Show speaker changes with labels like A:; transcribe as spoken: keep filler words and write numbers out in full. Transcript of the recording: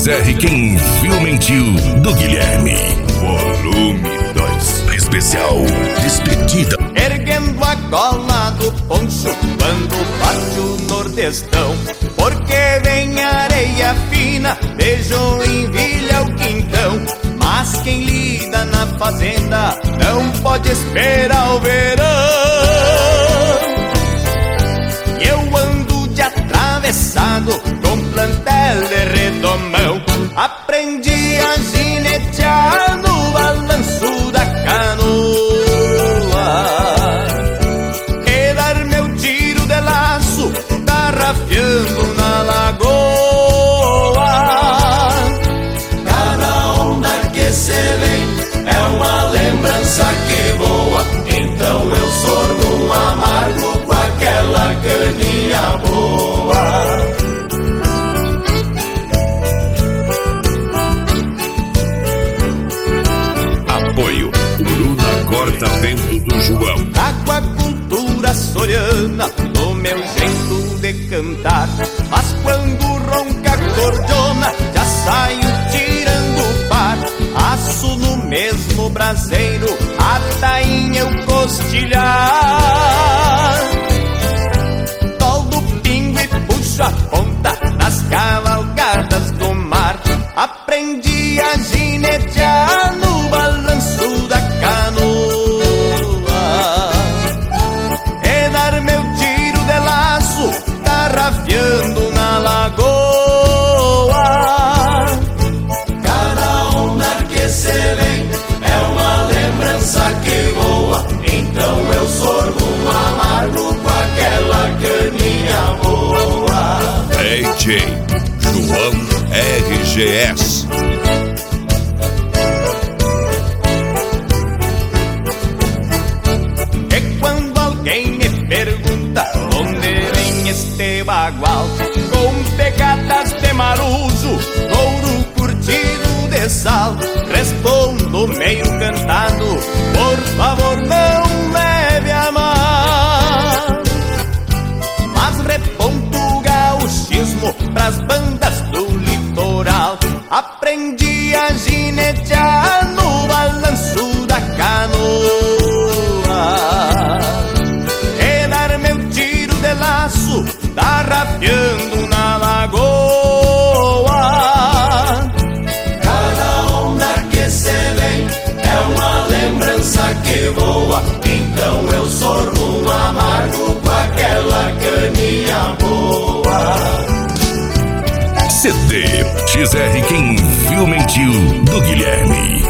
A: X R Quem Viu Mentiu, do Guilherme. Volume dois. Especial Despedida.
B: Erguendo a gola do poncho quando bate o nordestão, porque vem areia fina, beijo envilha o quintão. Mas quem lida na fazenda não pode esperar o verão. E eu ando de atravessado com plantel de redomão. Aprendi a ginetear no balanço da canoa e dar meu tiro de laço tarrafiando na lagoa.
C: Cada onda que se vem é uma lembrança que voa, então eu sorvo um amargo com aquela caninha boa.
A: Apoio Bruna Corta Vento do João.
B: Trago a cultura soriana no meu jeito de cantar, mas quando ronca a cordona já saio tirando o par. Aço no mesmo braseiro a tainha eu costilhar, toldo o pingo e puxo a ponta nas cavalgadas do mar. Aprendi a ginetear no balanço da canoa e dar meu tiro de laço tarrafiando na lagoa.
C: Cada onda que se vem é uma lembrança que voa, então eu sorvo um amargo com aquela caninha boa.
A: D J João R G S.
B: E quando alguém me pergunta onde vem este bagual, com pegadas de marujo, couro curtido de sal, respondo meio cantado, por favor não leve a mal. Mas reponto o gauchismo pras bandas do litoral. Aprendi a ginetear no balanço da canoa e dar meu tiro de laço tarrafiando na lagoa.
C: Cada onda que se vem é uma lembrança que voa, então eu sorvo um amargo com aquela caninha boa.
A: C D X R Quem Viu Mentiu, do Guilherme.